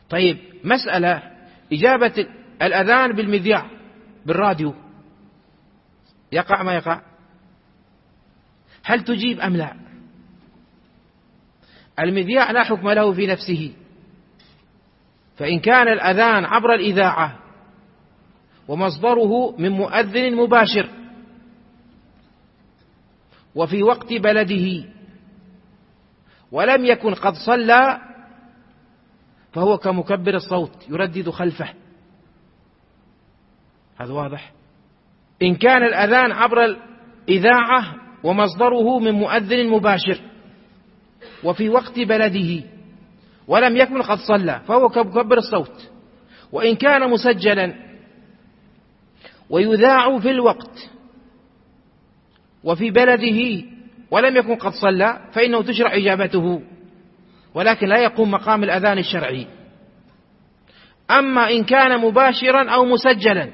طيب مسألة إجابة الأذان بالمذياع بالراديو، يقع ما يقع؟ هل تجيب أم لا؟ المذياع لا حكم له في نفسه، فإن كان الأذان عبر الإذاعة ومصدره من مؤذن مباشر وفي وقت بلده ولم يكن قد صلى فهو كمكبر الصوت يردد خلفه، هذا واضح. إن كان الأذان عبر الإذاعة ومصدره من مؤذن مباشر وفي وقت بلده ولم يكن قد صلى فهو كمكبر الصوت. وإن كان مسجلا ويذاع في الوقت وفي بلده ولم يكن قد صلى فإنه تشرع إجابته، ولكن لا يقوم مقام الأذان الشرعي. أما إن كان مباشرا أو مسجلا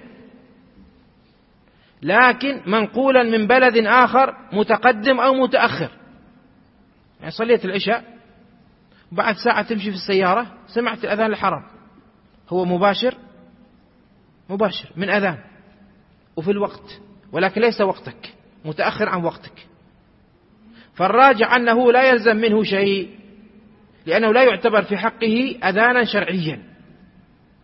لكن منقولا من بلد آخر متقدم أو متأخر، يعني صليت العشاء بعد ساعة تمشي في السيارة سمعت الأذان الحرام، هو مباشر من أذان وفي الوقت، ولكن ليس وقتك، متأخر عن وقتك، فالراجع أنه لا يلزم منه شيء، لأنه لا يعتبر في حقه أذانا شرعيا.